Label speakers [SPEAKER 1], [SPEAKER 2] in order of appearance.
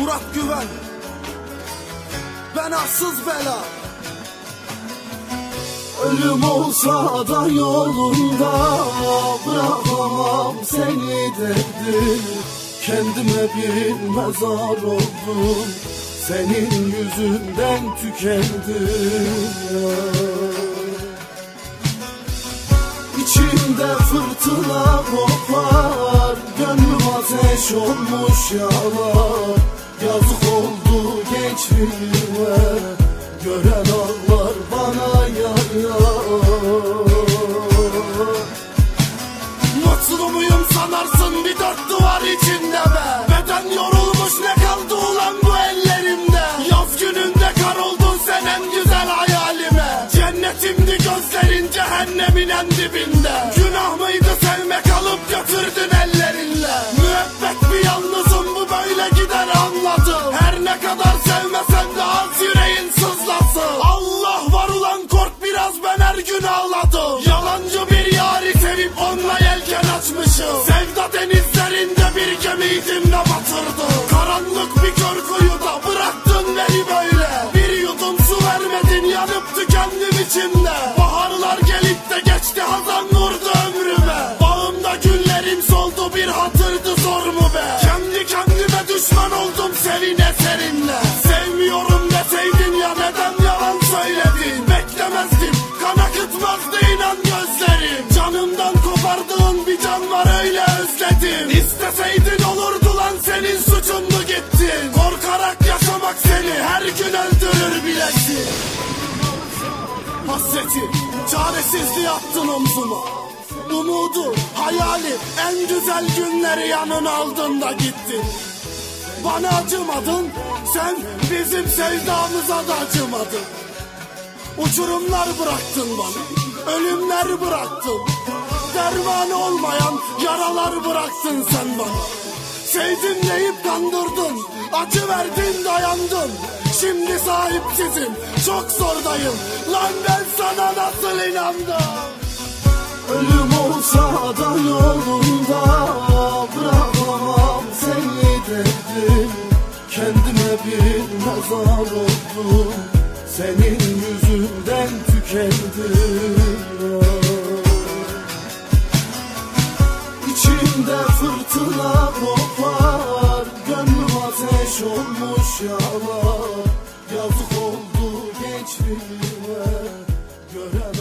[SPEAKER 1] Murat Güven, ben arsız bela. Ölüm olsa da yolunda bırakamam seni derdim. Kendime bir mezar oldum, senin yüzünden tükendim. İçimde fırtına kopar, gönlüm ateş olmuş yalar. Yazık oldu gençliğime, gören ağlar bana yar yar. Mutlu muyum sanarsın bir dört duvar içinde be? Beden yorulmuş, ne kaldı ulan bu ellerimde? Yaz gününde kar oldun sen en güzel hayalime. Cennetimdi gözlerin, cehennemin en dibinde. Günah mıydı sevmek, alıp götürdün ellerinle. Müebbet bir yalnızım, bu böyle gider anladım. Her ne kadar sevmesen de az yüreğin sızlasın. Allah var ulan, kork biraz, ben her gün ağladım. Yalancı bir yari sevip onunla yelken açmışım. Sevda denizlerinde bir gemiydim de batırdım. Karanlık bir kör kuyuda bıraktın beni böyle. Bir yudum su vermedin, yanıp tükendim içimde. Baharlar gelip de geçti, hazan vurdu ömrüme. Bağımda güllerim soldu, bir hatırdı zor mu be? Kendi kendime düşman oldum senin eserinle. Sevmiyorum deseydin ya, neden yalan söyledin? Beklemezdim, kan akıtmazdı inan gözlerim. Canımdan kopardığın bir can var, öyle özledim. İsteseydin olurdu lan, senin suçun mu gittin? Korkarak yaşamak seni her gün öldürür bilesin. Hasreti, çaresizliği attın omzuma. Umudu, hayali, en güzel günleri yanına aldın da gittin. Bana acımadın, sen bizim sevdamıza da acımadın. Uçurumlar bıraktın bana, ölümler bıraktın. Dermanı olmayan yaralar bıraktın sen bana. Sevdim deyip kandırdın, acı verdin dayandın. Şimdi sahipsizim, çok zordayım. Lan ben sana nasıl inandım? Ölüm olsa da yolunda bırakamam seni derdim. Kendime bir mezar oldum, senin yüzünden tükendim. İçimde fırtına kopar, gönlüm ateş olmuş yalar. Yazık oldu gençliğime, gören